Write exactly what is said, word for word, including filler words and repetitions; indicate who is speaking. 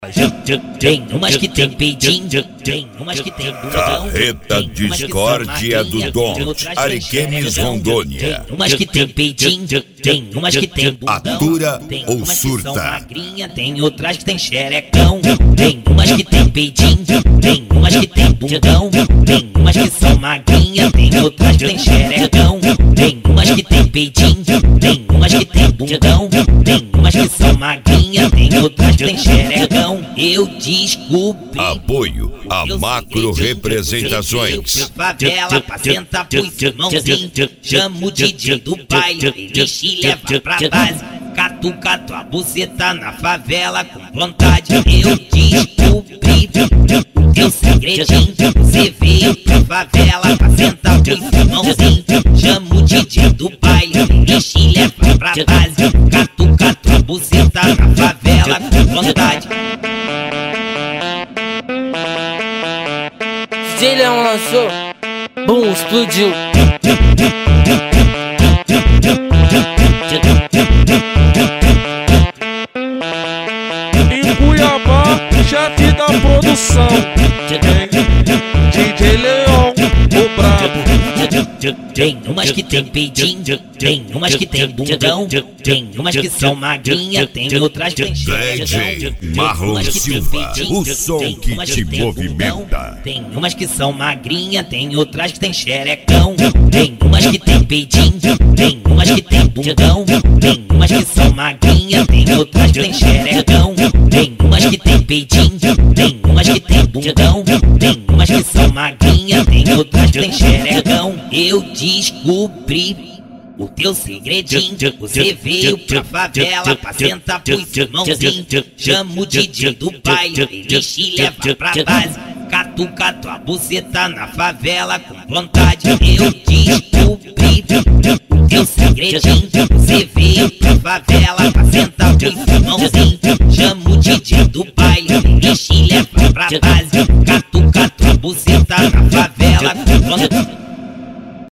Speaker 1: Tem umas que tem peidinho, tem umas que tem bundão.
Speaker 2: Carreta Discórdia do Dom, Ariquemes, Rondônia.
Speaker 1: Tem umas que tem peidinho, tem umas que tem bundão.
Speaker 2: Atura
Speaker 1: tem
Speaker 2: ou
Speaker 1: umas que
Speaker 2: surta?
Speaker 1: são magrinha, tem outras que tem xerecão. Tem umas que tem peidinho, tem umas que tem bundão. Tem umas que são magrinha, tem outras que tem xerecão. Tem umas que tem peidinho, tem umas que tem bundão. Tem umas que são magrinha, tem outras que tem xerecão. Eu descobri.
Speaker 2: Apoio a Macro Representações.
Speaker 1: Favela pra sentar pros irmãozinhos. Chama o D J do baile, ele te leva pra base. Catuca tua buceta na favela com vontade. Eu descobri o teu segredinho. Você veio pra favela pra sentar pros irmãozinhos. Chama o D J do baile, ele te leva pra base. Catuca tua buceta na favela com vontade.
Speaker 3: D J Leão lançou, bum, explodiu.
Speaker 4: Em Cuiabá, chefe da produção, D J Leão, o brabo.
Speaker 1: Tem umas que tem peidinho, tem umas que tem bundão. Tem umas que são magrinha, tem outras que tem
Speaker 2: D J Marlon Silva, o som que te movimenta.
Speaker 1: Tem umas que são magrinha, tem outras que tem xerecão. Tem umas que tem peidinho, tem umas que tem bundão. Tem umas que são magrinha, tem outras que tem xerecão. Tem umas que tem peidinho, tem umas que tem bundão. Tem umas que são magrinha, tem outras que tem xerecão. Eu descobri o teu segredinho. Você veio pra favela pra sentar pros irmãozinhos. Chama o D J do baile, ele te leva pra base. Catuca tua buceta na favela com vontade. Eu descobri o teu segredinho. Você veio pra favela pra sentar pros irmãozinhos. Chama o D J do baile, ele te leva pra base.